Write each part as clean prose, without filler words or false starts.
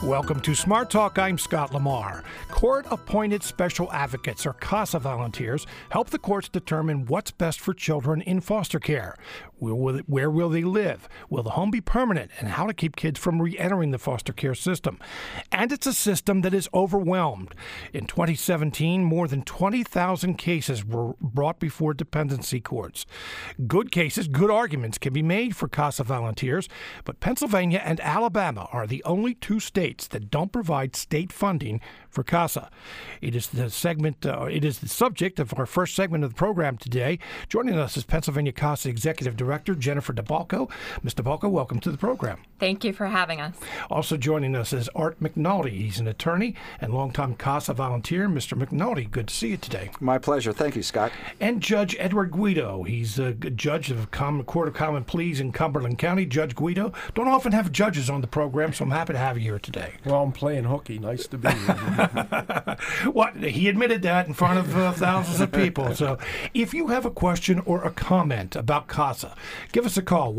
Welcome to Smart Talk. I'm Scott Lamar. Court-appointed special advocates, or CASA volunteers, help the courts determine what's best for children in foster care. Where will they live? Will the home be permanent? And how to keep kids from re-entering the foster care system. And it's a system that is overwhelmed. In 2017, more than 20,000 cases were brought before dependency courts. Good cases, good arguments can be made for CASA volunteers, but Pennsylvania and Alabama are the only two states that don't provide state funding for CASA. It is the subject of our first segment of the program today. Joining us is Pennsylvania CASA Executive Director Jennifer DeBalco. Ms. DeBalco, welcome to the program. Thank you for having us. Also joining us is Art McNulty. He's an attorney and longtime CASA volunteer. Mr. McNulty, good to see you today. My pleasure. Thank you, Scott. And Judge Edward Guido. He's a judge of the Court of Common Pleas in Cumberland County. Judge Guido. Don't often have judges on the program, so I'm happy to have you here today. Well, I'm playing hooky. Nice to be here. What? He admitted that in front of thousands of people. So if you have a question or a comment about CASA, give us a call,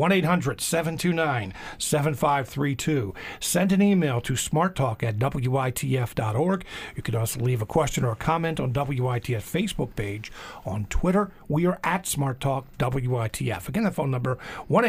1-800-729-7532. Send an email to smarttalk@witf.org. You can also leave a question or a comment on WITF Facebook page. On Twitter, we are at SmartTalkWITF. Again, the phone number,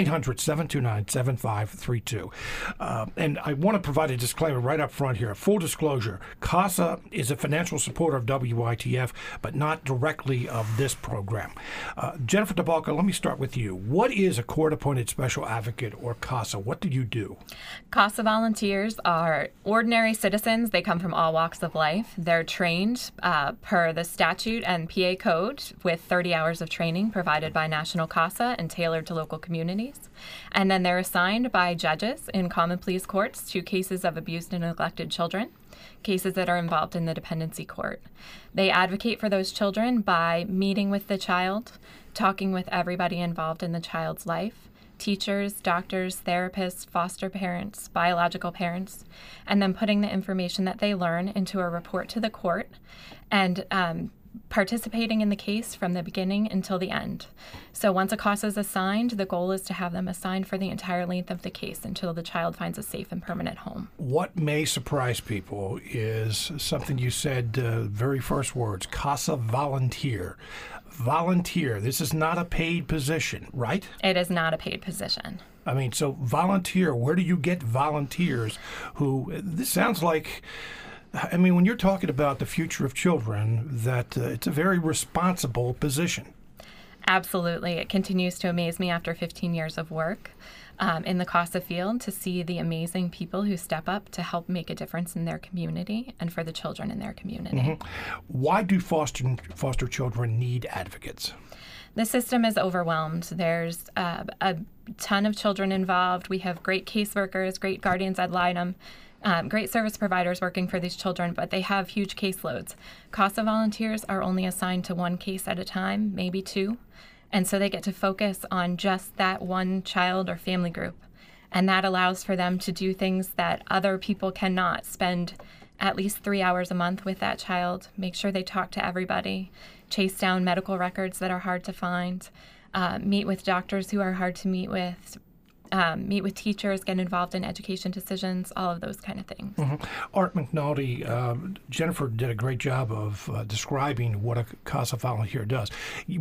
1-800-729-7532. And I want to provide a disclaimer right up front here. Full disclosure, CASA is a financial supporter of WITF, but not directly of this program. Jennifer DeBalco, let me start with you. What is a court-appointed special advocate, or CASA? What do you do? CASA volunteers are ordinary citizens. They come from all walks of life. They're trained per the statute and PA code with 30 hours of training provided by National CASA and tailored to local communities. And then they're assigned by judges in common pleas courts to cases of abused and neglected children, cases that are involved in the dependency court. They advocate for those children by meeting with the child, talking with everybody involved in the child's life, teachers, doctors, therapists, foster parents, biological parents, and then putting the information that they learn into a report to the court and participating in the case from the beginning until the end. So once a CASA is assigned, the goal is to have them assigned for the entire length of the case until the child finds a safe and permanent home. What may surprise people is something you said, very first words, CASA volunteer. Volunteer. This is not a paid position, right? It is not a paid position. I mean, so volunteer, where do you get volunteers who, this sounds like, I mean, when you're talking about the future of children, that it's a very responsible position. Absolutely. It continues to amaze me after 15 years of work in the CASA field to see the amazing people who step up to help make a difference in their community and for the children in their community. Mm-hmm. Why do foster children need advocates? The system is overwhelmed. There's a ton of children involved. We have great caseworkers, great guardians ad litem, great service providers working for these children, but they have huge caseloads. CASA volunteers are only assigned to one case at a time, maybe two, and so they get to focus on just that one child or family group, and that allows for them to do things that other people cannot. Spend at least 3 hours a month with that child, make sure they talk to everybody, chase down medical records that are hard to find, meet with doctors who are hard to meet with teachers, get involved in education decisions, all of those kind of things. Mm-hmm. Art McNulty, Jennifer did a great job of describing what a CASA volunteer does.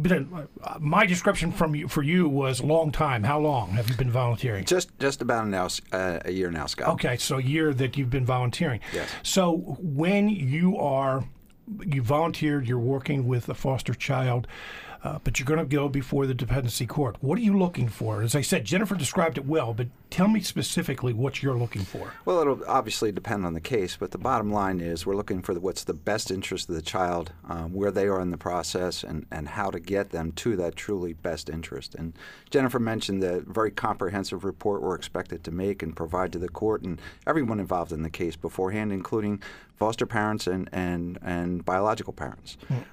My description for you was long time. How long have you been volunteering? Just about a year now, Scott. Okay, so a year that you've been volunteering. Yes. So when you volunteered, you're working with a foster child, but you're going to go before the dependency court. What are you looking for? As I said, Jennifer described it well, but tell me specifically what you're looking for. Well, it'll obviously depend on the case, but the bottom line is we're looking for what's the best interest of the child, where they are in the process, and how to get them to that truly best interest. And Jennifer mentioned the very comprehensive report we're expected to make and provide to the court and everyone involved in the case beforehand, including foster parents and biological parents.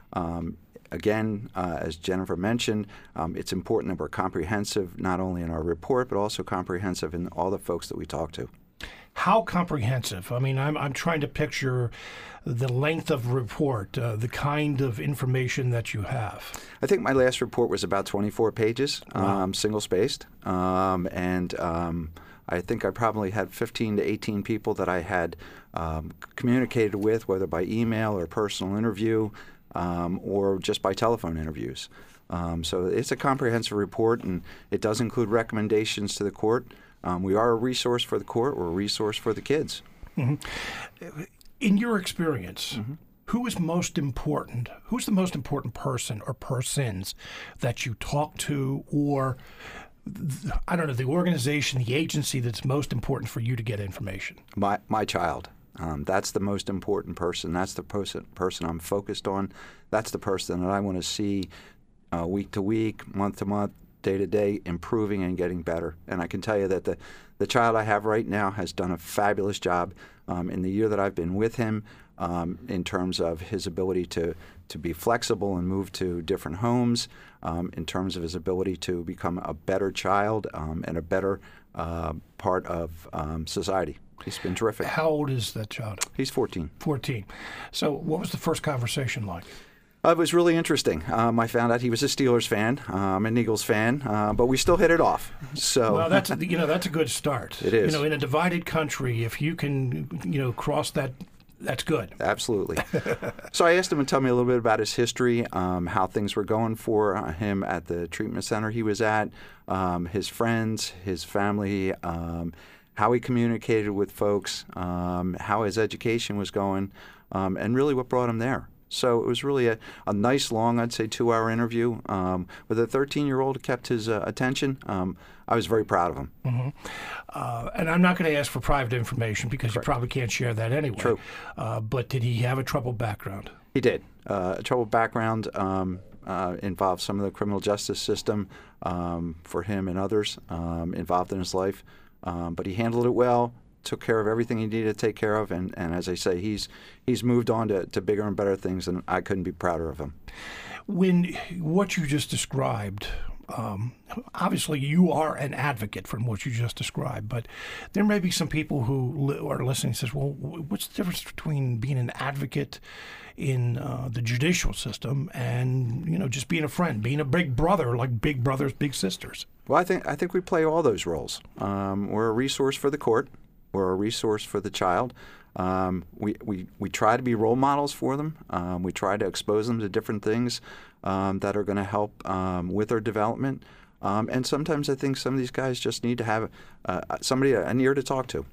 Again, as Jennifer mentioned, it's important that we're comprehensive not only in our report, but also comprehensive in all the folks that we talk to. How comprehensive? I mean, I'm trying to picture the length of report, the kind of information that you have. I think my last report was about 24 pages, Wow. single-spaced, and I think I probably had 15 to 18 people that I had communicated with, whether by email or personal interview or just by telephone interviews. So it's a comprehensive report, and it does include recommendations to the court. We are a resource for the court. We're a resource for the kids. Mm-hmm. In your experience, who is most important? Who's the most important person or persons that you talk to, or I don't know, the organization, the agency that's most important for you to get information? My child. That's the most important person. That's the person I'm focused on. That's the person that I want to see week to week, month to month, day to day, improving and getting better. And I can tell you that the child I have right now has done a fabulous job in the year that I've been with him in terms of his ability to be flexible and move to different homes, in terms of his ability to become a better child and a better part of society. He's been terrific. How old is that child? He's 14. 14. So what was the first conversation like? It was really interesting. I found out he was a Steelers fan. I'm an Eagles fan, but we still hit it off. So well, that's a good start. It is. In a divided country, if you can cross that, that's good. Absolutely. So I asked him to tell me a little bit about his history, how things were going for him at the treatment center he was at, his friends, his family, how he communicated with folks, how his education was going, and really what brought him there. So it was really a nice, long, I'd say, 2-hour interview with a 13-year-old who kept his attention. I was very proud of him. Mm-hmm. And I'm not going to ask for private information because you probably can't share that anyway. True. But did he have a troubled background? He did. A troubled background involved some of the criminal justice system for him and others involved in his life. But he handled it well. Took care of everything he needed to take care of, and as I say, he's moved on to bigger and better things, and I couldn't be prouder of him. When what you just described, obviously you are an advocate from what you just described, but there may be some people who are listening and says, well, what's the difference between being an advocate in the judicial system and just being a friend, being a big brother, like big brothers, big sisters? Well, I think we play all those roles. We're a resource for the court. We're a resource for the child. We try to be role models for them. We try to expose them to different things that are going to help with their development. And sometimes I think some of these guys just need to have an ear to talk to.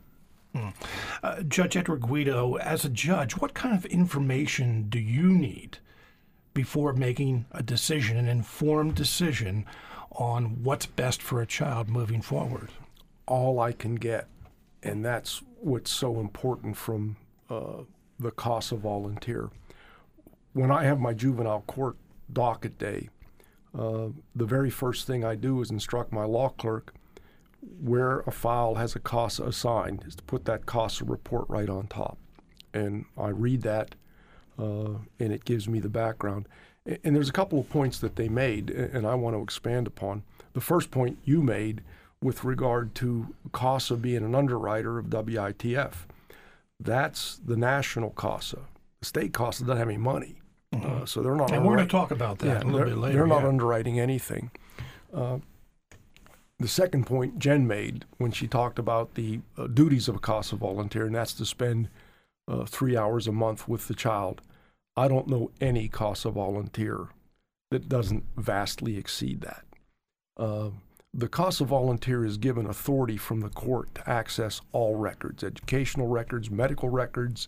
Judge Edward Guido, as a judge, what kind of information do you need before making a decision, an informed decision on what's best for a child moving forward? All I can get. And that's what's so important from the CASA volunteer. When I have my juvenile court docket day, the very first thing I do is instruct my law clerk where a file has a CASA assigned, is to put that CASA report right on top. And I read that, and it gives me the background. And there's a couple of points that they made, and I want to expand upon. The first point you made with regard to CASA being an underwriter of WITF. That's the national CASA. The state CASA doesn't have any money, so they're not. And we're going to talk about that a little bit later. They're not underwriting anything. The second point Jen made when she talked about the duties of a CASA volunteer, and that's to spend 3 hours a month with the child. I don't know any CASA volunteer that doesn't vastly exceed that. The CASA volunteer is given authority from the court to access all records, educational records, medical records,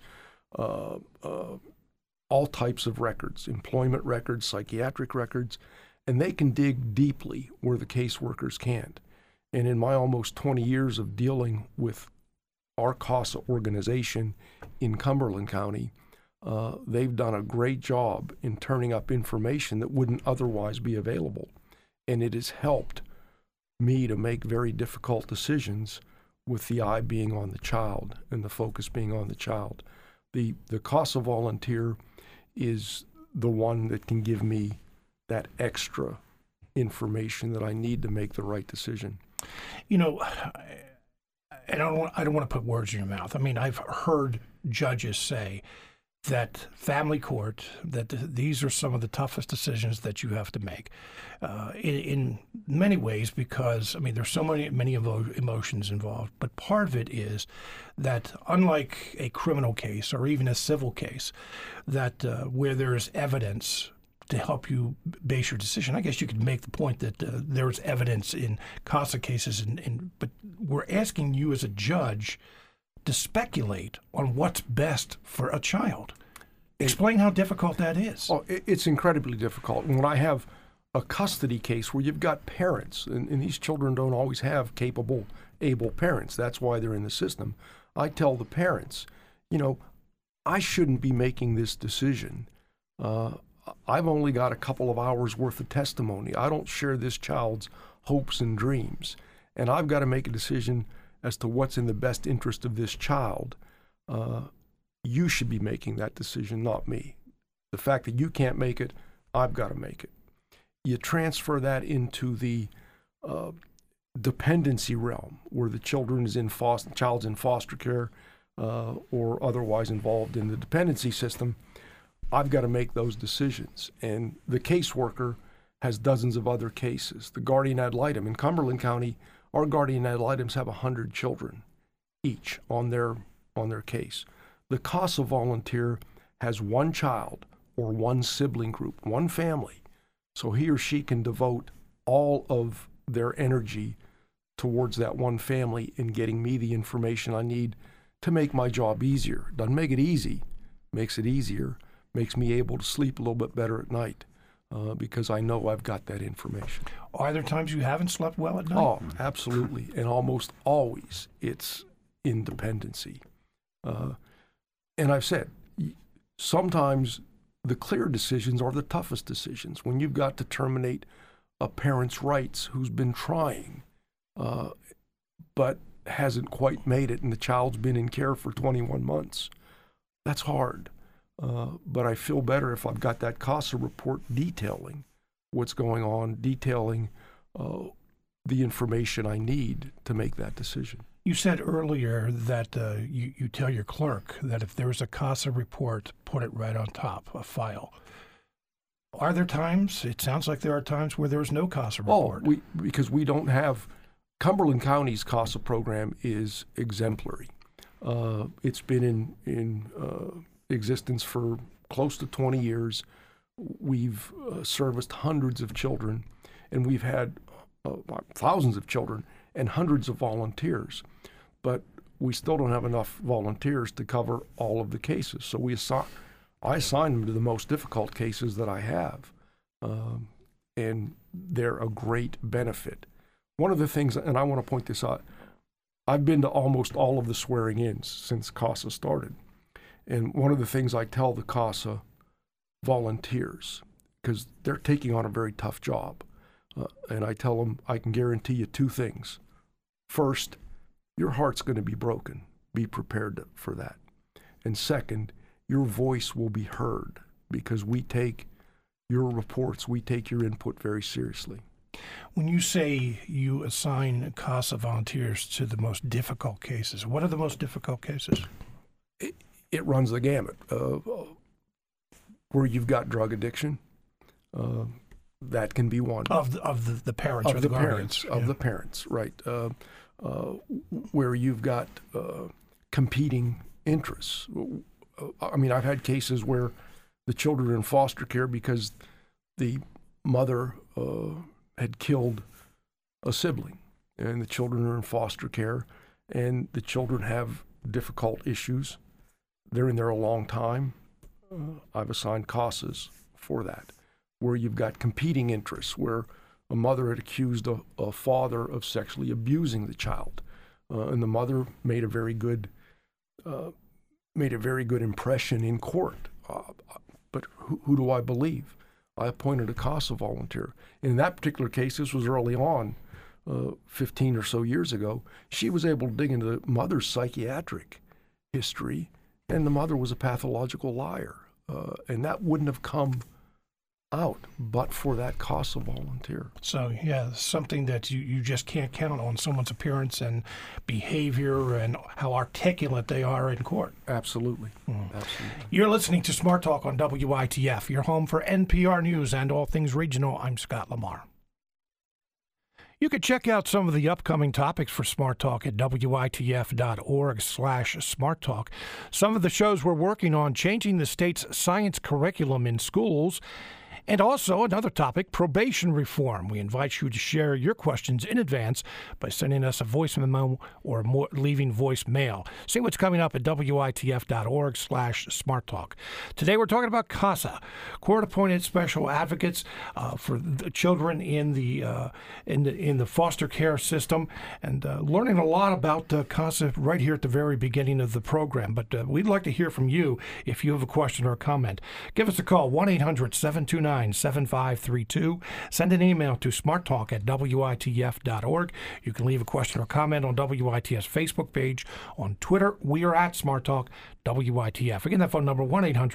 all types of records, employment records, psychiatric records, and they can dig deeply where the caseworkers can't. And in my almost 20 years of dealing with our CASA organization in Cumberland County, they've done a great job in turning up information that wouldn't otherwise be available. And it has helped me to make very difficult decisions with the eye being on the child and the focus being on the child. The CASA volunteer is the one that can give me that extra information that I need to make the right decision. And I don't want to put words in your mouth. I mean, I've heard judges say that family court, that these are some of the toughest decisions that you have to make in many ways, because, I mean, there's so many emotions involved. But part of it is that unlike a criminal case or even a civil case, that where there's evidence to help you base your decision. I guess you could make the point that there's evidence in CASA cases, but we're asking you as a judge to speculate on what's best for a child. Explain how difficult that is. Oh, it's incredibly difficult. And when I have a custody case where you've got parents, and these children don't always have capable, able parents. That's why they're in the system. I tell the parents, I shouldn't be making this decision. I've only got a couple of hours worth of testimony. I don't share this child's hopes and dreams. And I've got to make a decision as to what's in the best interest of this child. You should be making that decision, not me. The fact that you can't make it, I've got to make it. You transfer that into the dependency realm, where the child's in foster care or otherwise involved in the dependency system. I've got to make those decisions. And the caseworker has dozens of other cases. The guardian ad litem in Cumberland County, our guardian ad litems have 100 children each on their case. The CASA volunteer has one child or one sibling group, one family. So he or she can devote all of their energy towards that one family in getting me the information I need to make my job easier. Doesn't make it easy, makes it easier, makes me able to sleep a little bit better at night because I know I've got that information. Are there times you haven't slept well at night? Oh, absolutely. And almost always it's independency. And I've said, sometimes the clear decisions are the toughest decisions. When you've got to terminate a parent's rights who's been trying, but hasn't quite made it, and the child's been in care for 21 months. That's hard. But I feel better if I've got that CASA report detailing what's going on, detailing the information I need to make that decision. You said earlier that you tell your clerk that if there's a CASA report, put it right on top, a file. Are there times, it sounds like there are times where there's no CASA report. Because we don't have, Cumberland County's CASA program is exemplary. It's been in existence for close to 20 years. We've serviced hundreds of children, and we've had thousands of children and hundreds of volunteers. But we still don't have enough volunteers to cover all of the cases. So I assign them to the most difficult cases that I have, and they're a great benefit. One of the things, and I want to point this out, I've been to almost all of the swearing-ins since CASA started. And one of the things I tell the CASA volunteers, because they're taking on a very tough job, and I tell them, I can guarantee you two things. First, your heart's going to be broken. Be prepared for that. And second, your voice will be heard, because we take your reports, we take your input very seriously. When you say you assign CASA volunteers to the most difficult cases, what are the most difficult cases? It runs the gamut. Where you've got drug addiction, that can be one. Of the parents or the guardians. Of the parents, right. Where you've got competing interests. I mean, I've had cases where the children are in foster care because the mother had killed a sibling, and the children are in foster care, and the children have difficult issues. They're in there a long time. I've assigned CASAs for that. Where you've got competing interests, where a mother had accused a father of sexually abusing the child, and the mother made a very good impression in court. But who do I believe? I appointed a CASA volunteer. In that particular case, this was early on, 15 or so years ago. She was able to dig into the mother's psychiatric history, and the mother was a pathological liar. And that wouldn't have come out but for that CASA volunteer. So, yeah, something that you just can't count on, someone's appearance and behavior and how articulate they are in court. Absolutely. Absolutely. You're listening to Smart Talk on WITF, your home for NPR News and all things regional. I'm Scott Lamar. You can check out some of the upcoming topics for Smart Talk at witf.org/Smart Talk. Some of the shows we're working on: changing the state's science curriculum in schools, and also another topic, probation reform. We invite you to share your questions in advance by sending us a voice memo or leaving voicemail. See what's coming up at witf.org/Smart Talk. Today we're talking about CASA, court-appointed special advocates for the children in the foster care system, and learning a lot about CASA right here at the very beginning of the program. But we'd like to hear from you if you have a question or a comment. Give us a call, 1-800-729-7532. Send an email to smarttalk@witf.org. You can leave a question or comment on WITF's Facebook page. On Twitter, we are at Smart Talk WITF. Again, that phone number,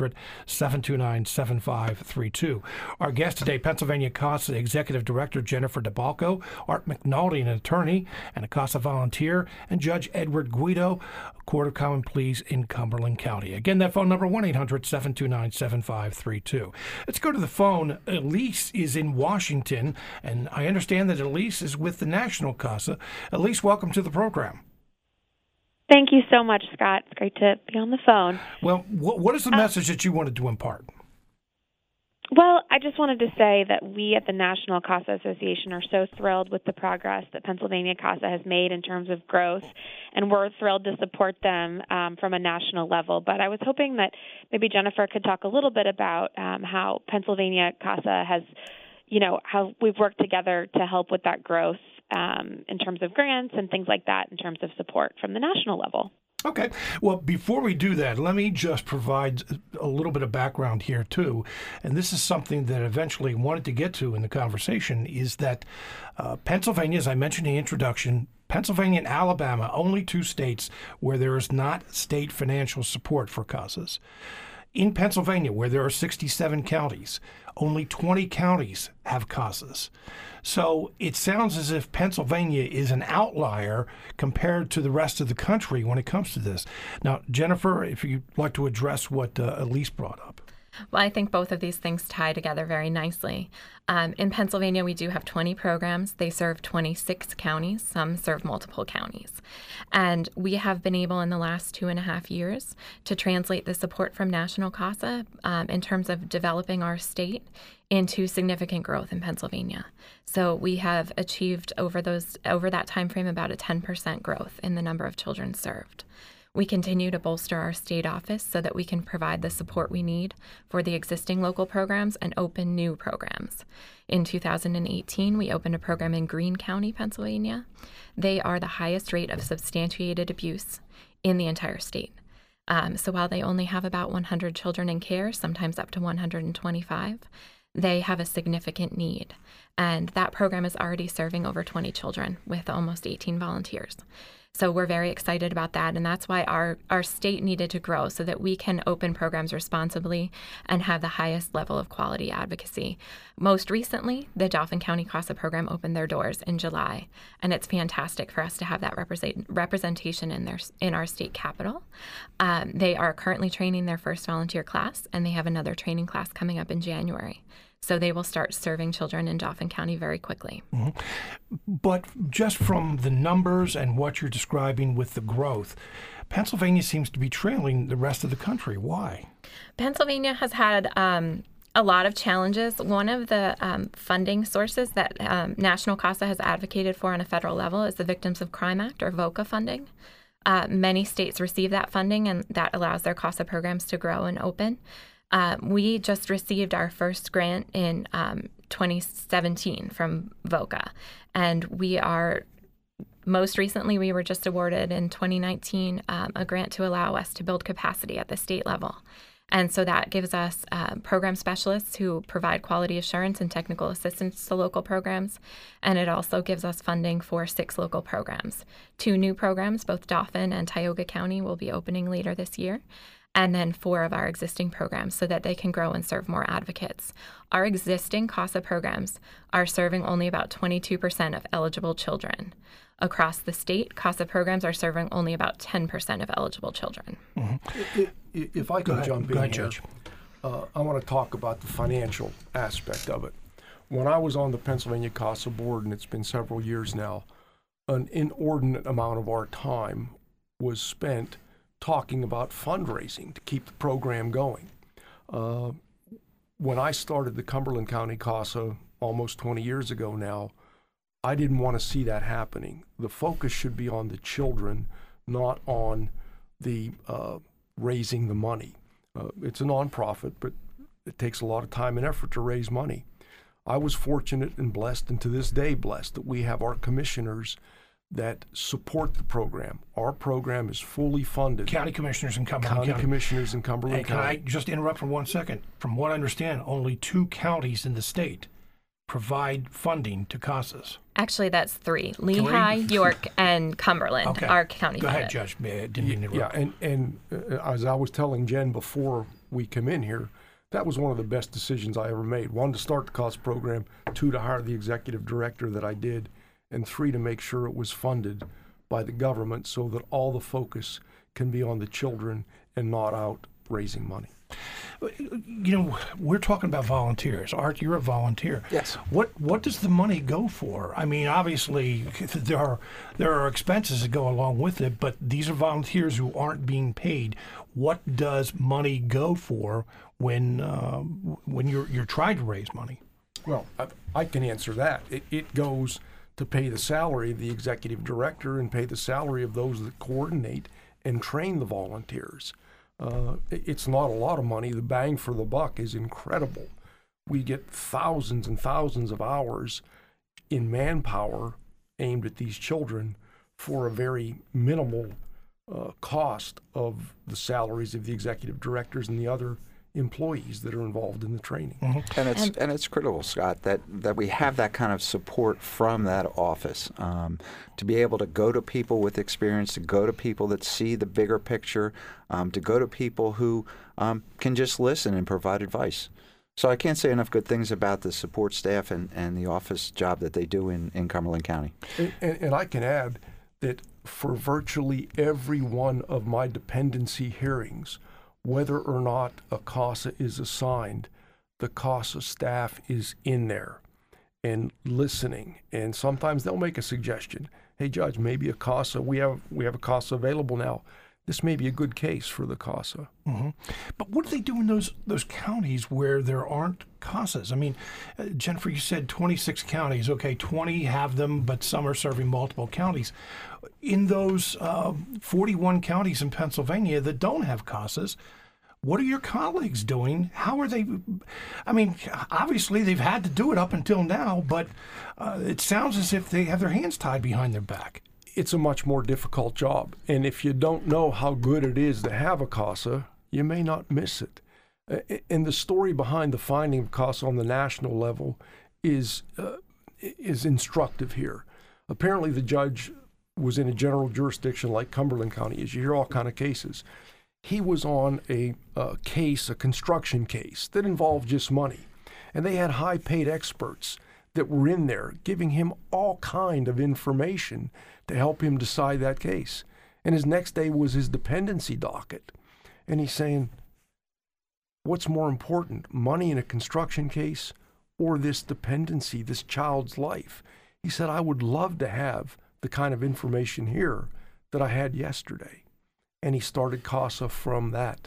1-800-729-7532. Our guest today, Pennsylvania CASA Executive Director Jennifer DeBalco, Art McNulty, an attorney and a CASA volunteer, and Judge Edward Guido, Court of Common Pleas in Cumberland County. Again, that phone number, 1-800-729-7532. Let's go to the phone. Elise is in Washington, and I understand that Elise is with the National CASA. Elise, welcome to the program. Thank you so much, Scott. It's great to be on the phone. Well, what is the message that you wanted to impart? Well, I just wanted to say that we at the National CASA Association are so thrilled with the progress that Pennsylvania CASA has made in terms of growth, and we're thrilled to support them from a national level. But I was hoping that maybe Jennifer could talk a little bit about how Pennsylvania CASA has, how we've worked together to help with that growth in terms of grants and things like that, in terms of support from the national level. Okay. Well, before we do that, let me just provide a little bit of background here, too. And this is something that I eventually wanted to get to in the conversation, is that Pennsylvania, as I mentioned in the introduction, Pennsylvania and Alabama, only two states where there is not state financial support for CASAs. In Pennsylvania, where there are 67 counties, only 20 counties have CASAs. So it sounds as if Pennsylvania is an outlier compared to the rest of the country when it comes to this. Now, Jennifer, if you'd like to address what Elise brought up. Well, I think both of these things tie together very nicely. In Pennsylvania, we do have 20 programs. They serve 26 counties. Some serve multiple counties. And we have been able in the last 2.5 years to translate the support from National CASA in terms of developing our state into significant growth in Pennsylvania. So we have achieved over that time frame about a 10% growth in the number of children served. We continue to bolster our state office so that we can provide the support we need for the existing local programs and open new programs. In 2018, we opened a program in Greene County, Pennsylvania. They are the highest rate of substantiated abuse in the entire state. So while they only have about 100 children in care, sometimes up to 125, they have a significant need. And that program is already serving over 20 children with almost 18 volunteers. So we're very excited about that, and that's why our state needed to grow so that we can open programs responsibly and have the highest level of quality advocacy. Most recently, the Dauphin County CASA program opened their doors in July, and it's fantastic for us to have that representation in our state capital. They are currently training their first volunteer class, and they have another training class coming up in January. So they will start serving children in Dauphin County very quickly. Mm-hmm. But just from the numbers and what you're describing with the growth, Pennsylvania seems to be trailing the rest of the country. Why? Pennsylvania has had a lot of challenges. One of the funding sources that National CASA has advocated for on a federal level is the Victims of Crime Act, or VOCA funding. Many states receive that funding, and that allows their CASA programs to grow and open. We just received our first grant in 2017 from VOCA, and most recently we were just awarded in 2019 a grant to allow us to build capacity at the state level. And so that gives us program specialists who provide quality assurance and technical assistance to local programs. And it also gives us funding for 6 local programs. 2 new programs, both Dauphin and Tioga County, will be opening later this year. and then 4 of our existing programs so that they can grow and serve more advocates. Our existing CASA programs are serving only about 22% of eligible children. Across the state, CASA programs are serving only about 10% of eligible children. Mm-hmm. If I could jump in here, Judge. I want to talk about the financial aspect of it. When I was on the Pennsylvania CASA board, and it's been several years now, an inordinate amount of our time was spent talking about fundraising to keep the program going. When I started the Cumberland County CASA almost 20 years ago now, I didn't want to see that happening. The focus should be on the children, not on the raising the money. It's a nonprofit, but it takes a lot of time and effort to raise money. I was fortunate and blessed, and to this day blessed, that we have our commissioners that support the program. Our program is fully funded. County commissioners in Cumberland County. Commissioners in Cumberland Can I County. just interrupt for 1 second? From what I understand, only 2 counties in the state provide funding to CASAs. Actually, that's 3. Lehigh, York, and Cumberland Okay. are county Go ahead, funded. Judge. Didn't mean to interrupt. Yeah, and as I was telling Jen before we come in here, that was one of the best decisions I ever made. 1, to start the CASA program, 2, to hire the executive director that I did, and 3, to make sure it was funded by the government so that all the focus can be on the children and not out raising money. You know, we're talking about volunteers. Art, you're a volunteer. Yes. What does the money go for? I mean, obviously, there are expenses that go along with it, but these are volunteers who aren't being paid. What does money go for when you're trying to raise money? Well, I can answer that. It goes to pay the salary of the executive director and pay the salary of those that coordinate and train the volunteers. It's not a lot of money. The bang for the buck is incredible. We get thousands and thousands of hours in manpower aimed at these children for a very minimal cost of the salaries of the executive directors and the other employees that are involved in the training. Mm-hmm. And it's critical, Scott, that we have that kind of support from that office to be able to go to people with experience, to go to people that see the bigger picture, to go to people who can just listen and provide advice. So I can't say enough good things about the support staff and the office job that they do in Cumberland County. And I can add that for virtually every one of my dependency hearings, whether or not a CASA is assigned, the CASA staff is in there and listening. And sometimes they'll make a suggestion. Hey, Judge, maybe a CASA, we have a CASA available now. This may be a good case for the CASA. Mm-hmm. But what do they do in those counties where there aren't CASAs? I mean, Jennifer, you said 26 counties. Okay, 20 have them, but some are serving multiple counties. In those 41 counties in Pennsylvania that don't have CASAs, what are your colleagues doing? How are they? I mean, obviously they've had to do it up until now, but it sounds as if they have their hands tied behind their back. It's a much more difficult job. And if you don't know how good it is to have a CASA, you may not miss it. And the story behind the finding of CASA on the national level is instructive here. Apparently the judge was in a general jurisdiction like Cumberland County, as you hear all kind of cases. He was on a construction case that involved just money. And they had high-paid experts that were in there giving him all kind of information to help him decide that case. And his next day was his dependency docket. And he's saying, what's more important, money in a construction case or this dependency, this child's life? He said, I would love to have the kind of information here that I had yesterday. And he started CASA from that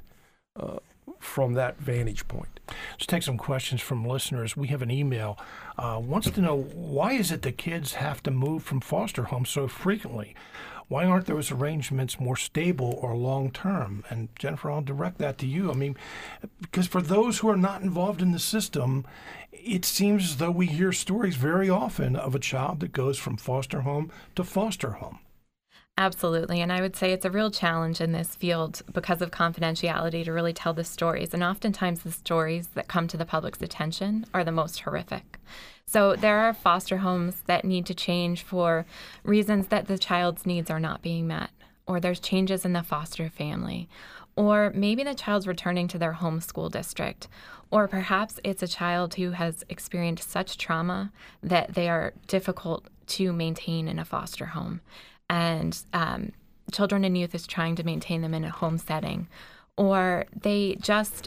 vantage point. Let's take some questions from listeners. We have an email. Wants to know, why is it that kids have to move from foster homes so frequently? Why aren't those arrangements more stable or long-term? And Jennifer, I'll direct that to you. I mean, because for those who are not involved in the system, it seems as though we hear stories very often of a child that goes from foster home to foster home. Absolutely. And I would say it's a real challenge in this field because of confidentiality to really tell the stories. And oftentimes the stories that come to the public's attention are the most horrific. So there are foster homes that need to change for reasons that the child's needs are not being met, or there's changes in the foster family, Or maybe the child's returning to their home school district. Or perhaps it's a child who has experienced such trauma that they are difficult to maintain in a foster home. And Children and Youth is trying to maintain them in a home setting. Or they just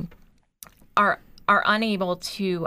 are unable to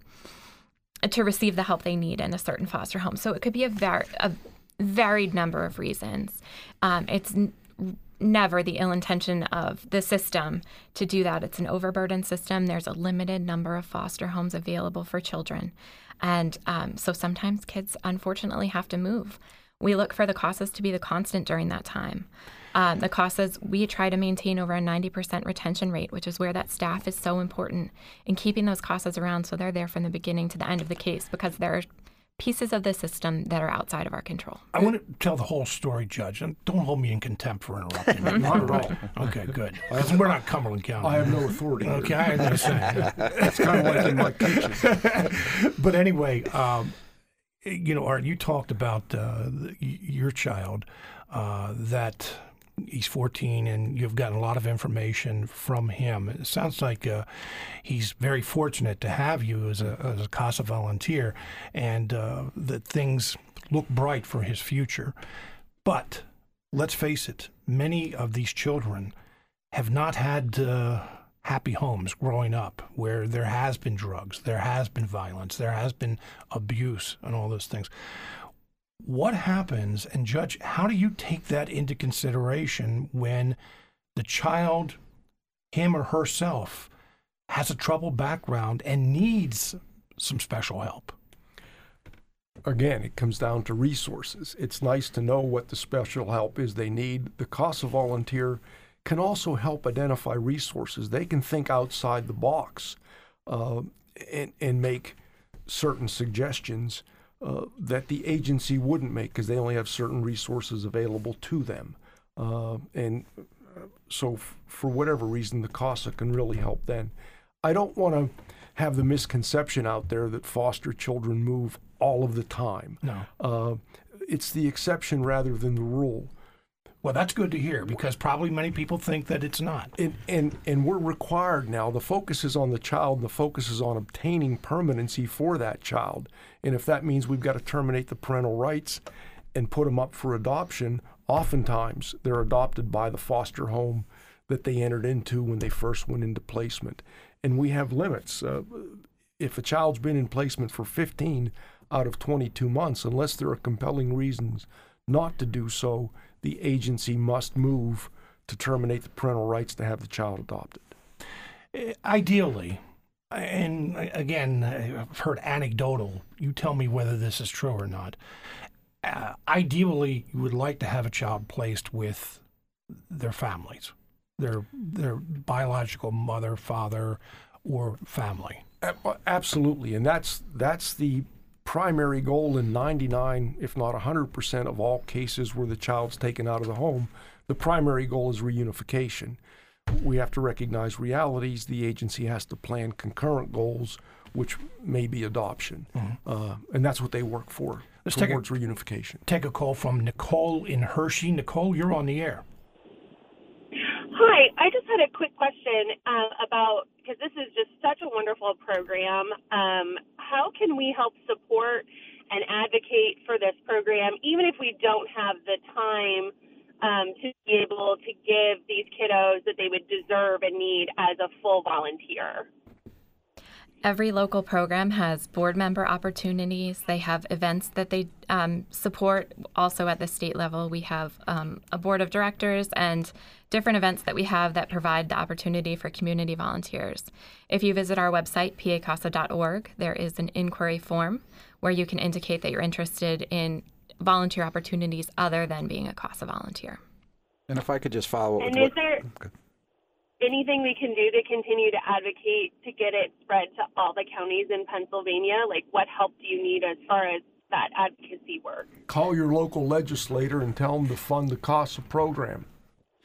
receive the help they need in a certain foster home. So it could be a varied number of reasons. It's never the ill intention of the system to do that. It's an overburdened system. There's a limited number of foster homes available for children. And so sometimes kids, unfortunately, have to move. We look for the CASAs to be the constant during that time. The CASAs, we try to maintain over a 90% retention rate, which is where that staff is so important in keeping those CASAs around so they're there from the beginning to the end of the case, because there are pieces of the system that are outside of our control. I want to tell the whole story, Judge, and don't hold me in contempt for interrupting. Not at all. Okay, good. We're not Cumberland County. I have no authority. Okay, I understand. That's kind of like in my kitchen. But anyway, Art, you talked about your child, that he's 14, and you've gotten a lot of information from him. It sounds like he's very fortunate to have you as a CASA volunteer, and that things look bright for his future. But let's face it, many of these children have not had happy homes growing up, where there has been drugs, there has been violence, there has been abuse, and all those things. What happens, and Judge, how do you take that into consideration when the child, him or herself, has a troubled background and needs some special help? Again, it comes down to resources. It's nice to know what the special help is they need. The CASA volunteer can also help identify resources. They can think outside the box and make certain suggestions that the agency wouldn't make, because they only have certain resources available to them. So for whatever reason, the CASA can really help then. I don't want to have the misconception out there that foster children move all of the time. No. It's the exception rather than the rule. Well, that's good to hear, because probably many people think that it's not. And we're required now. The focus is on the child. The focus is on obtaining permanency for that child. And if that means we've got to terminate the parental rights and put them up for adoption, oftentimes they're adopted by the foster home that they entered into when they first went into placement. And we have limits. If a child's been in placement for 15 out of 22 months, unless there are compelling reasons not to do so, the agency must move to terminate the parental rights to have the child adopted. Ideally, and again, I've heard anecdotal, you tell me whether this is true or not. Ideally, you would like to have a child placed with their families, their biological mother, father, or family. Absolutely, and that's the primary goal in 99, if not 100% of all cases where the child's taken out of the home. The primary goal is reunification. We have to recognize realities. The agency has to plan concurrent goals, which may be adoption. Mm-hmm. And that's what they work for, towards reunification. Take a call from Nicole in Hershey. Nicole, you're on the air. Hi, I just had a quick question about, because this is just such a wonderful program, how can we help support and advocate for this program, even if we don't have the time to be able to give these kiddos that they would deserve and need as a full volunteer? Every local program has board member opportunities. They have events that they support. Also at the state level, we have a board of directors and different events that we have that provide the opportunity for community volunteers. If you visit our website, pacasa.org, there is an inquiry form where you can indicate that you're interested in volunteer opportunities other than being a CASA volunteer. And if I could just follow up. And is there anything we can do to continue to advocate to get it spread to all the counties in Pennsylvania? Like, what help do you need as far as that advocacy work? Call your local legislator and tell them to fund the CASA program.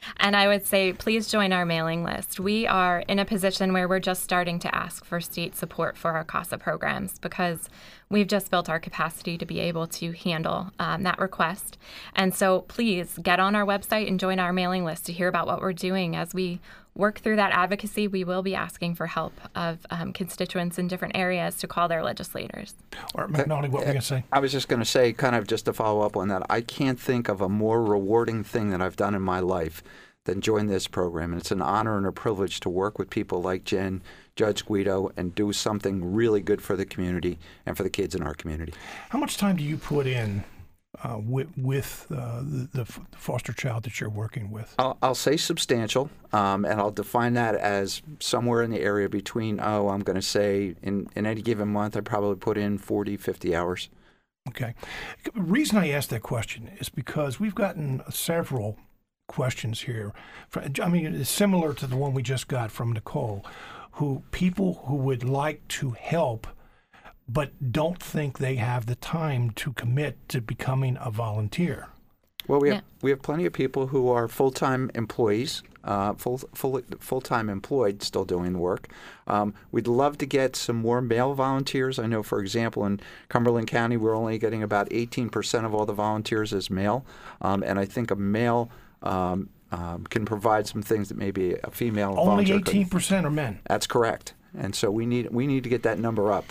And I would say, please join our mailing list. We are in a position where we're just starting to ask for state support for our CASA programs because we've just built our capacity to be able to handle that request. And so please get on our website and join our mailing list to hear about what we're doing. As we work through that advocacy, we will be asking for help of constituents in different areas to call their legislators. Art McNulty, what were you going to say? I was just going to say, kind of just to follow up on that, I can't think of a more rewarding thing that I've done in my life than join this program. And it's an honor and a privilege to work with people like Jen, Judge Guido, and do something really good for the community and for the kids in our community. How much time do you put in with the foster child that you're working with? I'll say substantial, and I'll define that as somewhere in the area between, I'm going to say in any given month, I probably put in 40, 50 hours. Okay. The reason I asked that question is because we've gotten several questions here. I mean, it's similar to the one we just got from Nicole, people who would like to help but don't think they have the time to commit to becoming a volunteer. Well, we have plenty of people who are full-time employees, full-time employed, still doing the work. We'd love to get some more male volunteers. I know, for example, in Cumberland County, we're only getting about 18% of all the volunteers as male, and I think a male can provide some things that maybe a female only volunteer 18% are men. That's correct, and so we need to get that number up.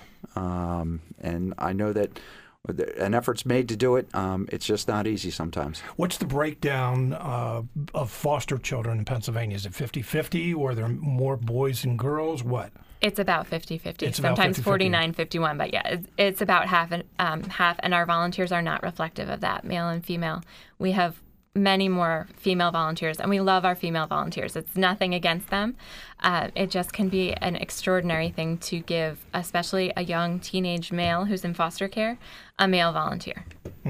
And I know that an effort's made to do it. It's just not easy sometimes. What's the breakdown of foster children in Pennsylvania? Is it 50-50, or are there more boys and girls? What? It's about 50-50, It's sometimes about 50-50. 49-51, but yeah, it's about half, and our volunteers are not reflective of that, male and female. We have many more female volunteers, and we love our female volunteers. It's nothing against them. It just can be an extraordinary thing to give, especially a young teenage male who's in foster care, a male volunteer.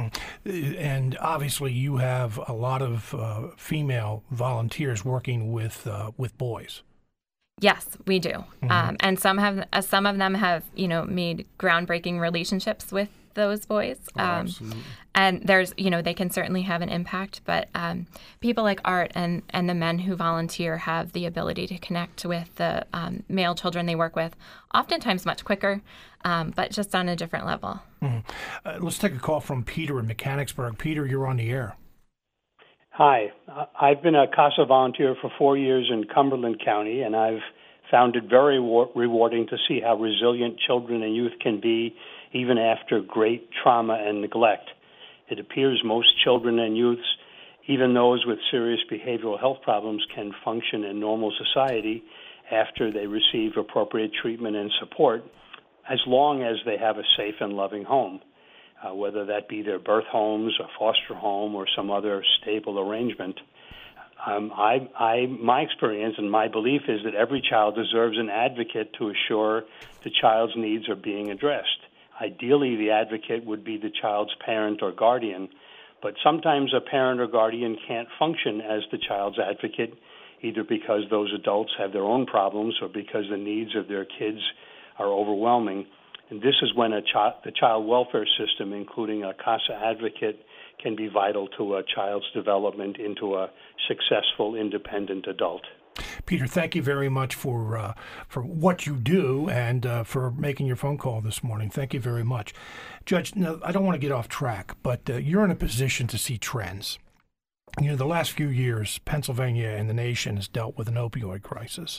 And obviously you have a lot of female volunteers working with boys. Yes, we do. And some of them have, made groundbreaking relationships with those boys. Absolutely. And there's, they can certainly have an impact, but people like Art and the men who volunteer have the ability to connect with the male children they work with, oftentimes much quicker, but just on a different level. Let's take a call from Peter in Mechanicsburg. Peter, you're on the air. Hi. I've been a CASA volunteer for 4 years in Cumberland County, and I've found it very rewarding to see how resilient children and youth can be even after great trauma and neglect. It appears most children and youths, even those with serious behavioral health problems, can function in normal society after they receive appropriate treatment and support, as long as they have a safe and loving home, whether that be their birth homes, a foster home, or some other stable arrangement. My experience and my belief is that every child deserves an advocate to assure the child's needs are being addressed. Ideally, the advocate would be the child's parent or guardian, but sometimes a parent or guardian can't function as the child's advocate, either because those adults have their own problems or because the needs of their kids are overwhelming. And this is when the child welfare system, including a CASA advocate, can be vital to a child's development into a successful, independent adult. Peter, thank you very much for what you do and for making your phone call this morning. Thank you very much. Judge, now, I don't want to get off track, but you're in a position to see trends. The last few years, Pennsylvania and the nation has dealt with an opioid crisis.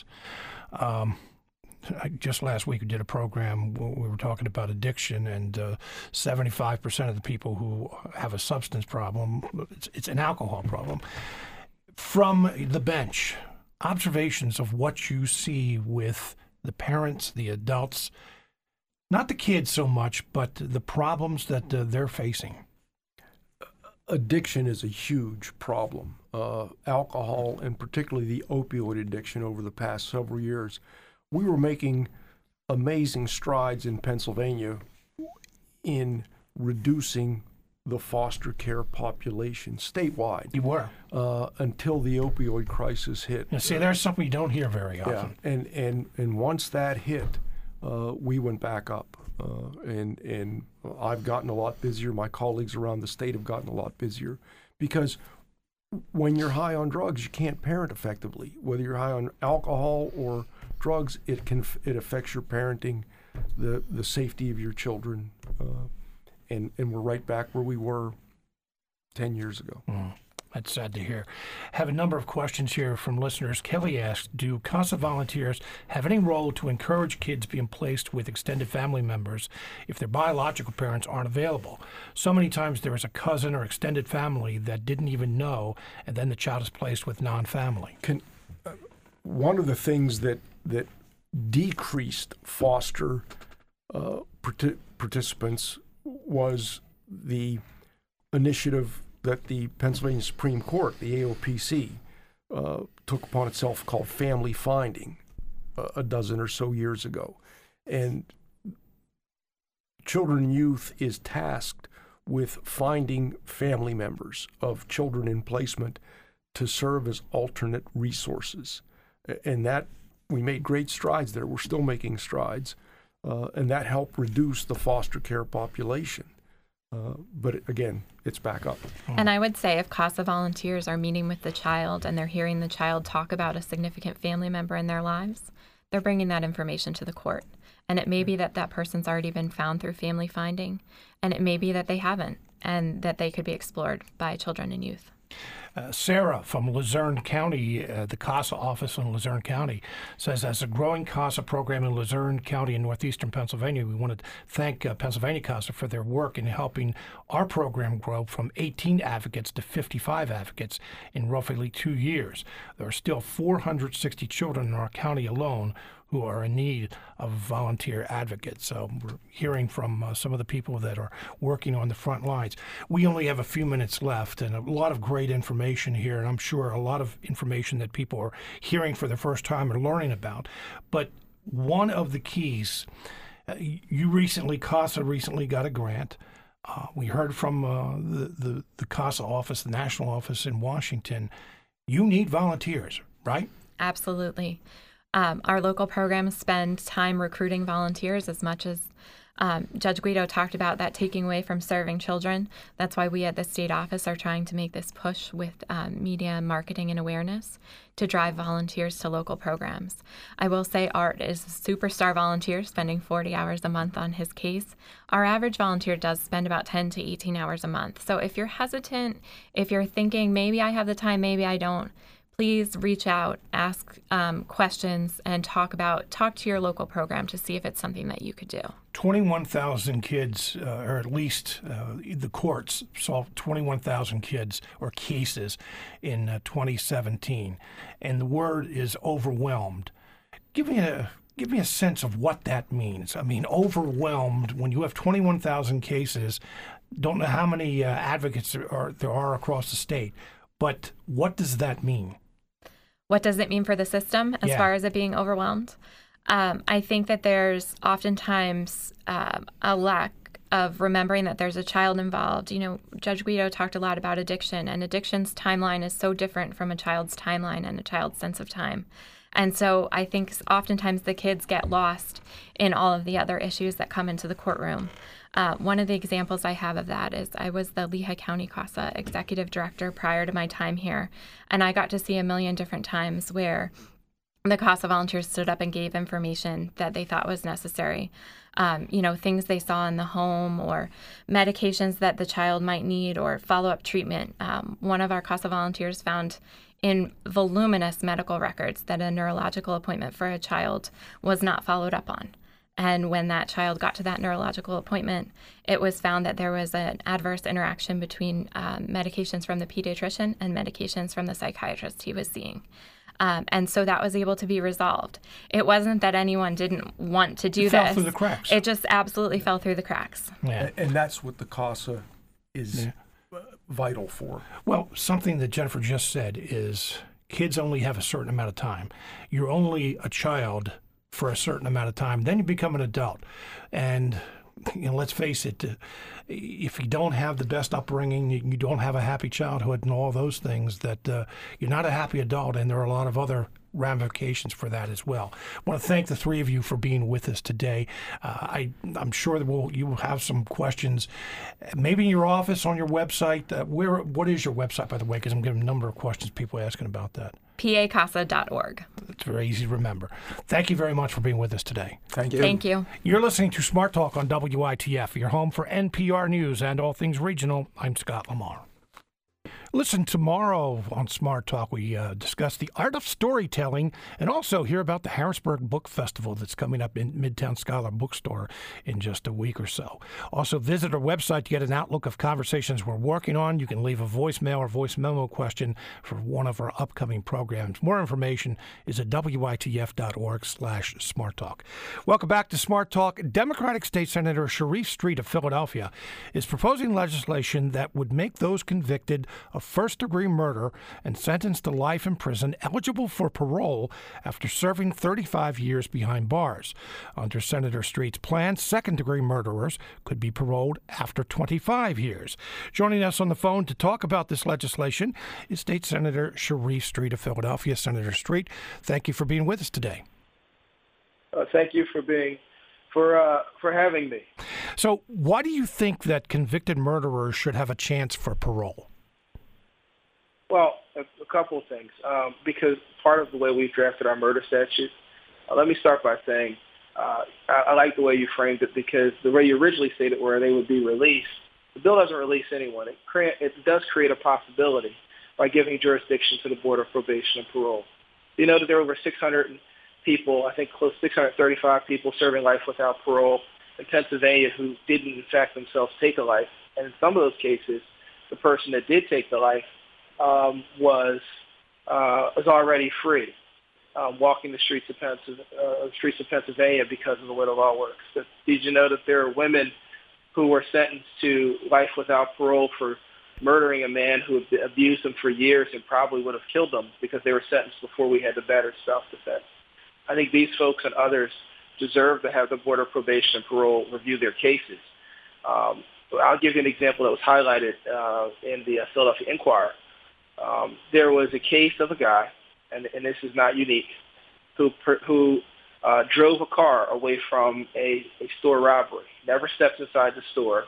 Just last week we did a program where we were talking about addiction, and 75% of the people who have a substance problem, it's an alcohol problem. From the bench, observations of what you see with the parents, the adults, not the kids so much, but the problems that they're facing. Addiction is a huge problem. Alcohol, and particularly the opioid addiction over the past several years. We were making amazing strides in Pennsylvania in reducing the foster care population statewide. You were. Until the opioid crisis hit. Now, see, there's something you don't hear very often. Yeah, and once that hit, we went back up. And I've gotten a lot busier. My colleagues around the state have gotten a lot busier because when you're high on drugs, you can't parent effectively. Whether you're high on alcohol or drugs, it affects your parenting, the safety of your children, and we're right back where we were 10 years ago. That's sad to hear. Have a number of questions here from listeners. Kelly asks, do CASA volunteers have any role to encourage kids being placed with extended family members if their biological parents aren't available? So many times there is a cousin or extended family that didn't even know, and then the child is placed with non-family. One of the things that decreased foster participants was the initiative that the Pennsylvania Supreme Court, the AOPC, took upon itself called family finding a dozen or so years ago. And Children and Youth is tasked with finding family members of children in placement to serve as alternate resources. And that, we made great strides there. We're still making strides. And that helped reduce the foster care population. But again, it's back up. And I would say if CASA volunteers are meeting with the child and they're hearing the child talk about a significant family member in their lives, they're bringing that information to the court. And it may be that that person's already been found through family finding, and it may be that they haven't, and that they could be explored by Children and Youth. Sarah from Luzerne County, the CASA office in Luzerne County, says, as a growing CASA program in Luzerne County in northeastern Pennsylvania, we want to thank Pennsylvania CASA for their work in helping our program grow from 18 advocates to 55 advocates in roughly 2 years. There are still 460 children in our county alone who are in need of volunteer advocates. So we're hearing from some of the people that are working on the front lines. We only have a few minutes left, and a lot of great information here, and I'm sure a lot of information that people are hearing for the first time or learning about. But one of the keys, CASA recently got a grant. We heard from the CASA office, the national office in Washington. You need volunteers, right? Absolutely. Our local programs spend time recruiting volunteers as much as Judge Guido talked about, that taking away from serving children. That's why we at the state office are trying to make this push with media, marketing, and awareness to drive volunteers to local programs. I will say Art is a superstar volunteer, spending 40 hours a month on his case. Our average volunteer does spend about 10 to 18 hours a month. So if you're hesitant, if you're thinking, maybe I have the time, maybe I don't, please reach out, ask questions, and talk to your local program to see if it's something that you could do. 21,000 kids, or at least the courts saw 21,000 kids or cases in 2017, and the word is overwhelmed. Give me a sense of what that means. I mean, overwhelmed when you have 21,000 cases. Don't know how many advocates there are across the state, but what does that mean? What does it mean for the system as far as it being overwhelmed? I think that there's oftentimes a lack of remembering that there's a child involved. You know, Judge Guido talked a lot about addiction, and addiction's timeline is so different from a child's timeline and a child's sense of time. And so I think oftentimes the kids get lost in all of the other issues that come into the courtroom. One of the examples I have of that is I was the Lehigh County CASA executive director prior to my time here, and I got to see a million different times where the CASA volunteers stood up and gave information that they thought was necessary. Things they saw in the home or medications that the child might need or follow-up treatment. One of our CASA volunteers found in voluminous medical records that a neurological appointment for a child was not followed up on. And when that child got to that neurological appointment, it was found that there was an adverse interaction between medications from the pediatrician and medications from the psychiatrist he was seeing. And so that was able to be resolved. It wasn't that anyone didn't want to do this. It fell through the cracks. It just absolutely fell through the cracks. Yeah. And that's what the CASA is vital for. Well, something that Jennifer just said is kids only have a certain amount of time. You're only a child for a certain amount of time. Then you become an adult. And let's face it, if you don't have the best upbringing, you don't have a happy childhood and all those things, that you're not a happy adult, and there are a lot of other ramifications for that as well. I want to thank the three of you for being with us today. I'm sure that you will have some questions, maybe in your office, on your website. What is your website, by the way? Because I'm getting a number of questions, people asking about that. PACASA.org. It's very easy to remember. Thank you very much for being with us today. Thank you. Thank you. You're listening to Smart Talk on WITF, your home for NPR News and all things regional. I'm Scott Lamar. Listen, tomorrow on Smart Talk, we discuss the art of storytelling and also hear about the Harrisburg Book Festival that's coming up in Midtown Scholar Bookstore in just a week or so. Also, visit our website to get an outlook of conversations we're working on. You can leave a voicemail or voice memo question for one of our upcoming programs. More information is at witf.org/smarttalk. Welcome back to Smart Talk. Democratic State Senator Sharif Street of Philadelphia is proposing legislation that would make those convicted of first-degree murder and sentenced to life in prison eligible for parole after serving 35 years behind bars. Under Senator Street's plan, second-degree murderers could be paroled after 25 years. Joining us on the phone to talk about this legislation is State Senator Sharif Street of Philadelphia. Senator Street, thank you for being with us today. Thank you for having me. So, why do you think that convicted murderers should have a chance for parole? Well, a couple of things. Because part of the way we've drafted our murder statute, let me start by saying I like the way you framed it, because the way you originally stated where they would be released, the bill doesn't release anyone. It does create a possibility by giving jurisdiction to the Board of Probation and Parole. You know that there are over 600 people, I think close to 635 people serving life without parole in Pennsylvania who didn't, in fact, themselves take a life. And in some of those cases, the person that did take the life was already free, walking the streets of Pennsylvania because of the way the law works. But did you know that there are women who were sentenced to life without parole for murdering a man who had abused them for years and probably would have killed them because they were sentenced before we had the battered self-defense? I think these folks and others deserve to have the Board of Probation and Parole review their cases. I'll give you an example that was highlighted in the Philadelphia Inquirer. There was a case of a guy, and this is not unique, who drove a car away from a store robbery. Never stepped inside the store.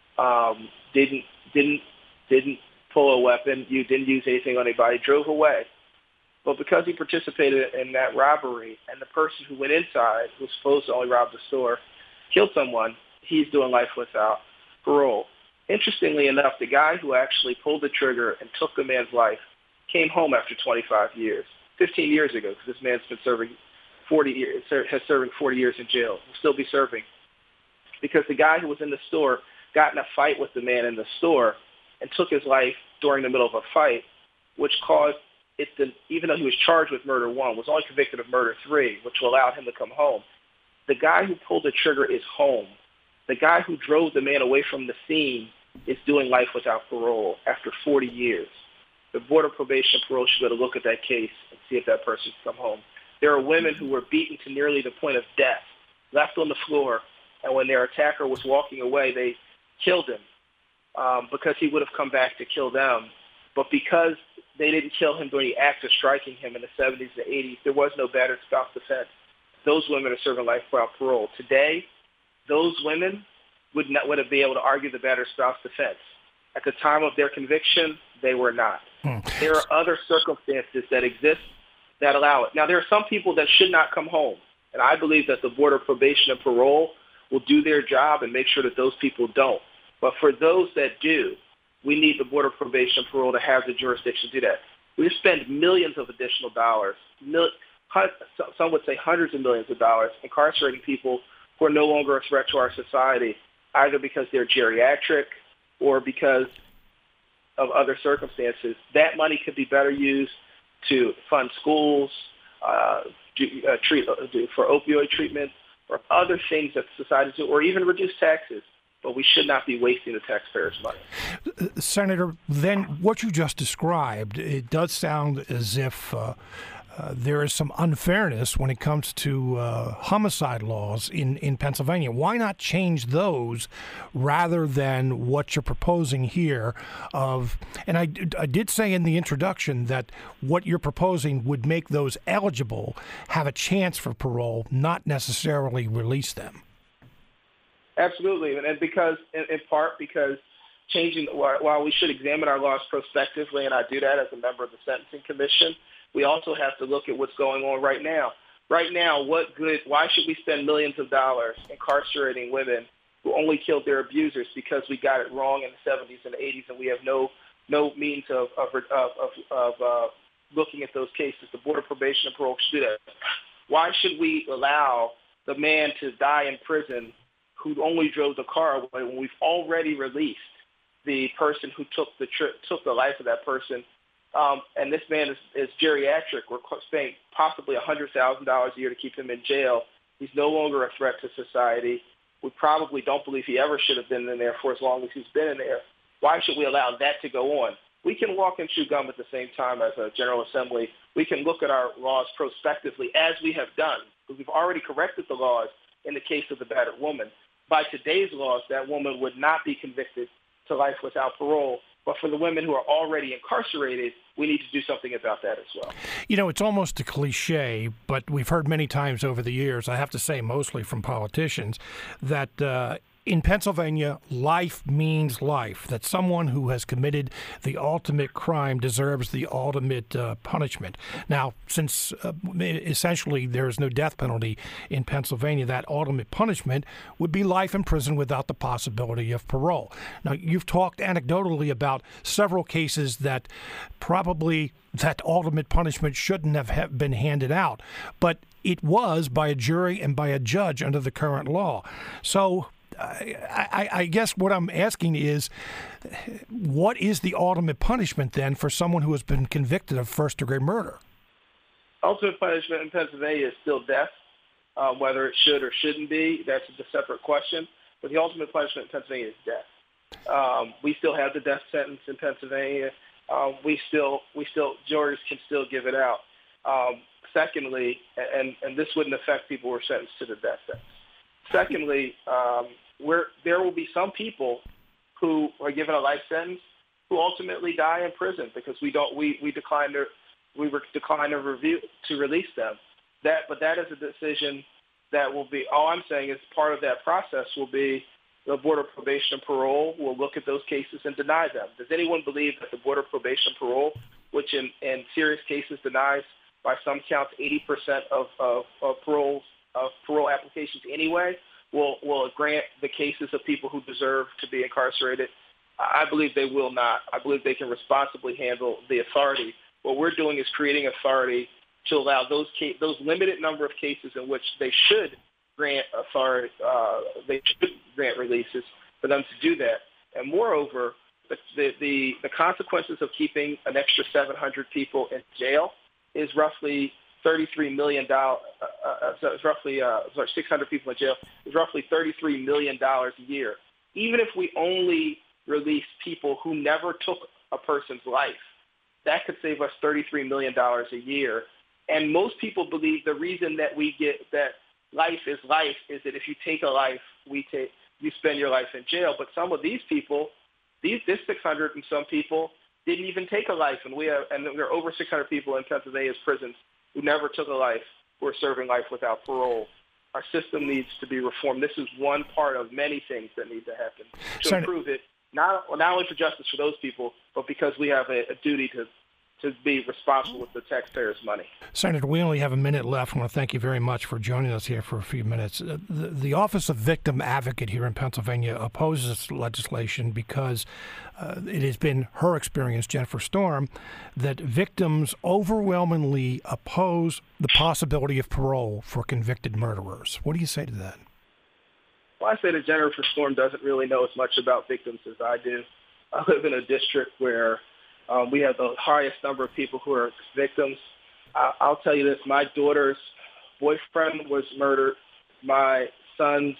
Didn't pull a weapon. You didn't use anything on anybody. Drove away. But because he participated in that robbery, and the person who went inside, who was supposed to only rob the store, killed someone, he's doing life without parole. Interestingly enough, the guy who actually pulled the trigger and took the man's life came home after 25 years, 15 years ago, because this man's been serving 40 years in jail. Will still be serving, because the guy who was in the store got in a fight with the man in the store and took his life during the middle of a fight, which caused it to, even though he was charged with murder 1, was only convicted of murder 3, which allowed him to come home. The guy who pulled the trigger is home. The guy who drove the man away from the scene is doing life without parole after 40 years. The Board of Probation and Parole should be able to look at that case and see if that person can come home. There are women who were beaten to nearly the point of death, left on the floor, and when their attacker was walking away, they killed him because he would have come back to kill them. But because they didn't kill him during the act of striking him in the 70s and 80s, there was no battered spouse defense. Those women are serving life without parole. Today, those women would not have been able to argue the battered spouse defense. At the time of their conviction, they were not. There are other circumstances that exist that allow it. Now, there are some people that should not come home, and I believe that the Board of Probation and Parole will do their job and make sure that those people don't. But for those that do, we need the Board of Probation and Parole to have the jurisdiction to do that. We spend millions of additional dollars, some would say hundreds of millions of dollars, incarcerating people who are no longer a threat to our society, either because they're geriatric or because of other circumstances. That money could be better used to fund schools, for opioid treatment, or other things that society do, or even reduce taxes. But we should not be wasting the taxpayers' money. Senator, then what you just described, it does sound as if there is some unfairness when it comes to homicide laws in Pennsylvania. Why not change those rather than what you're proposing here? And I did say in the introduction that what you're proposing would make those eligible have a chance for parole, not necessarily release them. Absolutely, and because in part because changing, while we should examine our laws prospectively, and I do that as a member of the Sentencing Commission, we also have to look at what's going on right now. Right now, why should we spend millions of dollars incarcerating women who only killed their abusers because we got it wrong in the 70s and the 80s and we have no means of looking at those cases? The Board of Probation and Parole should do that. Why should we allow the man to die in prison who only drove the car away when we've already released the person who took the life of that person? And this man is geriatric. We're paying possibly $100,000 a year to keep him in jail. He's no longer a threat to society. We probably don't believe he ever should have been in there for as long as he's been in there. Why should we allow that to go on? We can walk and chew gum at the same time as a General Assembly. We can look at our laws prospectively, as we have done, because we've already corrected the laws in the case of the battered woman. By today's laws, that woman would not be convicted to life without parole. But for the women who are already incarcerated, we need to do something about that as well. You know, it's almost a cliche, but we've heard many times over the years, I have to say mostly from politicians, that in Pennsylvania, life means life, that someone who has committed the ultimate crime deserves the ultimate punishment. Now, since essentially there is no death penalty in Pennsylvania, that ultimate punishment would be life in prison without the possibility of parole. Now, you've talked anecdotally about several cases that probably that ultimate punishment shouldn't have been handed out, but it was by a jury and by a judge under the current law. So I guess what I'm asking is, what is the ultimate punishment then for someone who has been convicted of first-degree murder? Ultimate punishment in Pennsylvania is still death. Whether it should or shouldn't be, that's a separate question. But the ultimate punishment in Pennsylvania is death. We still have the death sentence in Pennsylvania. We still juries can still give it out. Secondly, and this wouldn't affect people who are sentenced to the death sentence. Secondly, there will be some people who are given a life sentence who ultimately die in prison because we decline to release them. But that is a decision that will be. All I'm saying is part of that process will be the Board of Probation and Parole will look at those cases and deny them. Does anyone believe that the Board of Probation and Parole, which in serious cases denies by some counts 80% of parole applications anyway, will grant the cases of people who deserve to be incarcerated? I believe they will not. I believe they can responsibly handle the authority. What we're doing is creating authority to allow those limited number of cases in which they should grant authority, they should grant releases for them to do that. And moreover, the consequences of keeping an extra 700 people in jail is roughly $33 million. It's roughly 600 people in jail. It's roughly $33 million a year. Even if we only release people who never took a person's life, that could save us $33 million a year. And most people believe the reason that we get that life is that if you take a life, you spend your life in jail. But some of these people, this 600 and some people, didn't even take a life, and there are over 600 people in Pennsylvania's prisons who never took a life, who are serving life without parole. Our system needs to be reformed. This is one part of many things that need to happen to improve it, not only for justice for those people, but because we have a duty to be responsible with the taxpayers' money. Senator, we only have a minute left. I want to thank you very much for joining us here for a few minutes. The Office of Victim Advocate here in Pennsylvania opposes legislation because it has been her experience, Jennifer Storm, that victims overwhelmingly oppose the possibility of parole for convicted murderers. What do you say to that? Well, I say that Jennifer Storm doesn't really know as much about victims as I do. I live in a district where we have the highest number of people who are victims. I'll tell you this, my daughter's boyfriend was murdered. My son's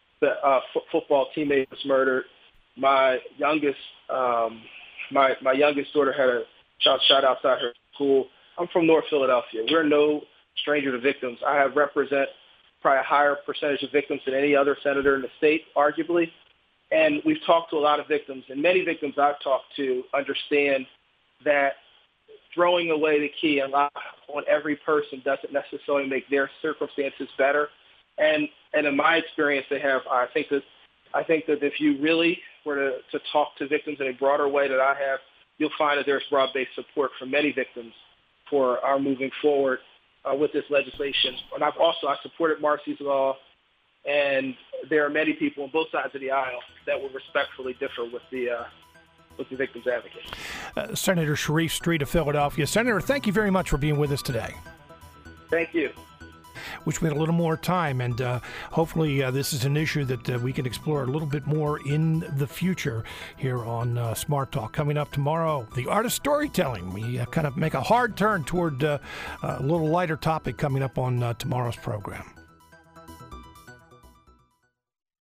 football teammate was murdered. My youngest daughter had a child shot outside her school. I'm from North Philadelphia. We're no stranger to victims. I have represent probably a higher percentage of victims than any other senator in the state, arguably. And we've talked to a lot of victims, and many victims I've talked to understand that throwing away the key and lock on every person doesn't necessarily make their circumstances better. And in my experience, they have. I think that if you really were to talk to victims in a broader way that I have, you'll find that there's broad-based support from many victims for our moving forward with this legislation. And I supported Marcy's law, and there are many people on both sides of the aisle that will respectfully differ with the victims advocate. Senator Sharif Street of Philadelphia. Senator, thank you very much for being with us today. Thank you. Wish we had a little more time, and hopefully this is an issue that we can explore a little bit more in the future here on Smart Talk. Coming up tomorrow, the art of storytelling. We kind of make a hard turn toward a little lighter topic coming up on tomorrow's program.